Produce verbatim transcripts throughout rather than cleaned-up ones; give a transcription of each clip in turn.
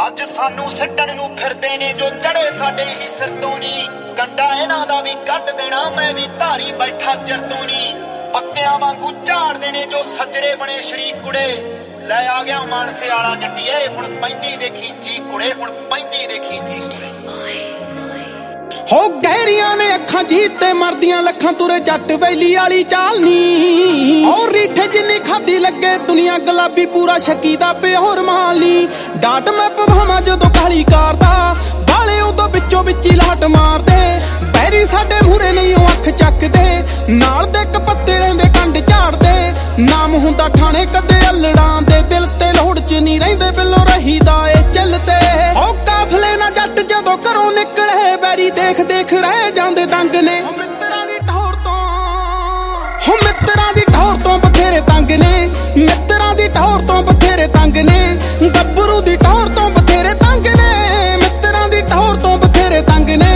ਅੱਜ ਸਾਨੂੰ ਸਿੱਟਣ ਨੂੰ ਫਿਰਦੇ ਨੇ ਜੋ ਚੜੇ ਸਾਡੇ ਹੀ ਸਿਰ ਤੋਂ ਨੀ। ਕੰਡਾ ਇਹਨਾਂ ਦਾ ਵੀ ਕੱਢ ਦੇਣਾ ਮੈਂ ਵੀ ਧਾਰੀ ਬੈਠਾ ਚਿਰ ਤੋਂ ਨੀ। ਪੱਤਿਆਂ ਵਾਂਗੂ ਝਾੜ ਦੇਣੇ ਜੋ ਸੱਜਰੇ ਬਣੇ ਸ਼ਰੀਕ ਕੁੜੇ। ਲੈ ਆ ਗਿਆ ਮਾਨਸੇ ਵਾਲਾ ਜੱਟੀਏ ਹੁਣ ਪੈਂਦੀ ਦੇਖੀ ਜੀ ਕੁੜੇ, ਹੁਣ ਪੈਂਦੀ ਦੇਖੀ ਜੀ ਕੁੜੇ। ਹੋ ਗਹਿਰੀਆਂ ਨੇ ਅੱਖਾਂ ਜੀਤ ਤੇ ਮਰਦੀਆਂ ਲੱਖਾਂ ਤੁਰੇ ਜੱਟ ਵੈਲੀ ਵਾਲੀ ਚਾਲ ਨੀ। ਔਰ ਰੀਠੇ ਜਿੰਨੀ ਖਾਦੀ ਲੱਗੇ ਦੁਨੀਆ ਗੁਲਾਬੀ ਪੂਰਾ ਸ਼ੱਕੀ ਦਾ ਪਿਓਰ ਮਾਲ ਨੀ। ਡਾਟ ਮੈਂ ਪਵਾਵਾਂ ਜਦੋਂ ਕਾਲੀ ਕਰਦਾ ਬਾਲੇ ਉਦੋਂ ਵਿੱਚੋਂ ਵਿੱਚ ਹੀ ਲਾਟ ਮਾਰਦੇ। ਬੈਰੀ ਸਾਡੇ ਮੂਰੇ ਨਹੀਂ ਉਹ ਅੱਖ ਚੱਕਦੇ ਨਾਲ ਦੇ ਕਪੱਤੇ ਰਹਿੰਦੇ ਕੰਡ ਝਾੜਦੇ। ਨਾਮ ਹੁੰਦਾ ਠਾਣੇ ਕਦੇ ਅਲੜਾਂ ਦੇ ਦਿਲ ਤੇ ਲੋੜ ਚ ਨਹੀਂ ਰਹਿੰਦੇ ਬਿੱਲੋਂ ਰਹੀਦਾ ਏ ਚੱਲਦੇ। ਹੋ ਕਾਫਲੇ ਨਾ ਜੱਟ ਜਦੋਂ ਘਰੋਂ ਨਿਕਲੇ ਬੈਰੀ ਦੇਖ ਦੇਖ ਰਹਿ ਜਾਂਦੇ ਦੰਗ ਨੇ। ਮਿੱਤਰਾਂ ਦੀ ਠੌਰ ਤੋਂ ਹੋ ਮਿੱਤਰਾਂ ਦੀ ਠੌਰ ਤੋਂ ਬਥੇਰੇ ਤੰਗ ਨੇ। ਮਿੱਤਰਾਂ ਦੀ ਠੌਰ ਤੋਂ ਬਥੇਰੇ ਤੰਗ ਨੇ। ਗੱਭਰੂ ਦੀ ਠੌਰ ਤੋਂ ਬਥੇਰੇ ਤੰਗ ਨੇ। ਮਿੱਤਰਾਂ ਦੀ ਠੌਰ ਤੋਂ ਬਥੇਰੇ ਤੰਗ ਨੇ।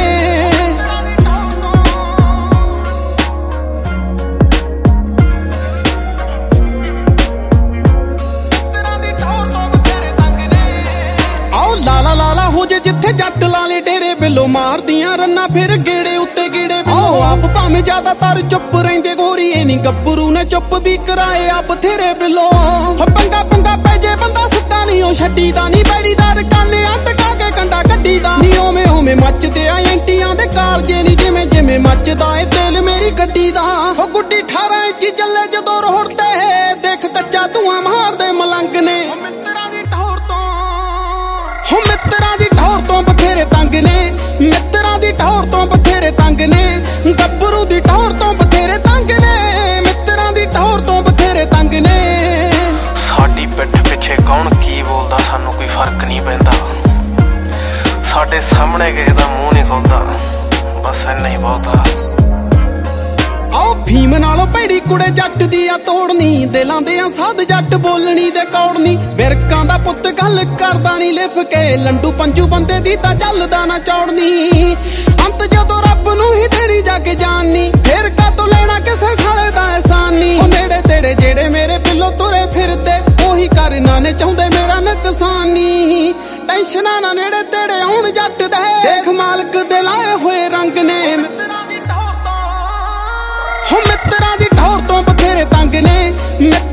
ਲਾਲਾ ਲਾਲਾ ਹੋ ਜੇ ਜਿੱਥੇ ਜੱਟ ਲਾਲੇ ਡੇਰੇ ਬਿੱਲੋ ਮਾਰਦੀਆਂ ਰੰਨਾ ਫਿਰ ਗੇੜੇ ਉੱਤੇ ਗੇੜੇ। ਆਓ ਆਪ ਭਾਵੇਂ ਜ਼ਿਆਦਾਤਰ ਚੁੱਪ ਰਹਿੰਦੇ ਗੋਰੀ ਇਹ ਨੀ ਗੱਭਰੂ ਨੇ ਚੁੱਪ ਵੀ ਕਰਾਏ ਆ ਬਥੇਰੇ ਬਿੱਲੋ। ਹੋ ਪੰਗਾ ਪੰਗਾ ਪੈ ਜੇ ਬੰਦਾ ਸੁੱਕਾ ਨੀ ਉਹ ਛੱਡੀ ਦਾ ਨੀ। ਬੈਰੀਦਾਰ ਕਾਨੇ ਅਟਕਾ ਕੇ ਕੰਡਾ ਕੱਢੀ ਦਾ ਨੀ। ਓਵੇਂ ਓਵੇਂ ਮੱਚਦੇ ਆ ਐਂਟੀਆਂ ਦੇ ਕਾਲਜੇ ਨੀ ਜਿਵੇਂ ਜਿਵੇਂ ਮੱਚਦਾ ਏ ਦਿਲ ਮੇਰੀ ਗੱਡੀ ਦਾ। ਹੋ ਗੁੱਡੀ ਅਠਾਰਾਂ ਇੰਚੀ ਚੱਲੇ ਜਦੋਂ ਰੋਡ ਤੇ ਦੇਖ ਕੱਚਾ ਧੂਆਂ ਮਾਰਦੇ ਮਲੰਗ ਨੇ। ਮਿੱਤਰਾਂ ਦੀ ਠੌਰ ਤੋਂ ਹੋ ਮਿੱਤਰਾਂ ਦੀ ਠੌਰ ਤੋਂ ਬਥੇਰੇ ਤੰਗ ਨੇ। ਮਿੱਤਰਾਂ ਦੀ ਠੌਰ ਤੋਂ ਬਥੇਰੇ ਤੰਗ ਨੇ। ਗੱਭਰੂ ਦੀ ਠੌਰ ਤੋਂ ਬਥੇਰੇ ਤੰਗ ਨੇ। ਮਿੱਤਰਾਂ ਦੀ ਠੌਰ ਤੋਂ ਬਥੇਰੇ ਤੰਗ ਨੇ। ਸਾਡੀ ਪਿੱਠ ਪਿੱਛੇ ਕੌਣ ਕੀ ਬੋਲਦਾ ਸਾਨੂੰ ਕੋਈ ਫਰਕ ਨਹੀਂ ਪੈਂਦਾ। ਸਾਡੇ ਸਾਹਮਣੇ ਕਿਸੇ ਦਾ ਮੂੰਹ ਨਹੀਂ ਖੁੱਲਦਾ ਬਸ ਇੰਨਾ ਹੀ ਬਹੁਤ ਆ। ਆਓ ਭੀਮ ਨਾਲੋਂ ਭੈੜੀ ਕੁੜੇ ਜੱਟ ਦੀ ਆ ਤੋੜਨੀ। ਦਿਲਾਂ ਦੇ ਆ ਸਾਧ ਜੱਟ ਬੋਲਣੀ ਦੇ ਕੌੜਨੀ। ਬਿਰਕਾਂ ਦਾ ਪੁੱਤ ਗੱਲ ਕਰਦਾ ਨੀ ਲਿਫ ਕੇ ਲੰਡੂ ਪੰਜੂ ਬੰਦੇ ਦੀ ਤਾਂ ਚੱਲਦਾ ਨਾ ਚੌੜਨੀ। ਅੰਤ ਜਦੋਂ ਰੱਬ ਨੂੰ ਹੀ ਦੇਣੀ ਜਾ ਕੇ ਜਾਣਨੀ ਫੇਰ ਕਾਤੋਂ ਲੈਣਾ ਕਿਸੇ ਸਾਲੇ ਦਾ ਅਹਿਸਾਨ ਨੀ। ਉਹ ਨੇੜੇ ਤੇੜੇ ਜਿਹੜੇ ਮੇਰੇ ਬਿੱਲੋਂ ਤੁਰੇ ਫਿਰਦੇ ਉਹੀ ਕਰਨਾ ਨੇ ਚਾਹੁੰਦੇ ਮੇਰਾ ਨੁਕਸਾਨ ਨੀ। ਟੈਨਸ਼ਨਾਂ ਨਾ ਨੇੜੇ ਤੇੜੇ ਆਉਣ ਜੱਟ ਦੇ ਦੇਖ ਮਾਲਕ ਦੇ ਲਾਏ ਹੋਏ ਰੰਗ ਨੇ। ਮਿੱਤਰਾਂ ਦੀ ਠੌਰ ਤੋਂ ਹੋ ਮਿੱਤਰਾਂ ਦੀ ਠੌਰ ਤੋਂ ਬਥੇਰੇ ਤੰਗ ਨੇ।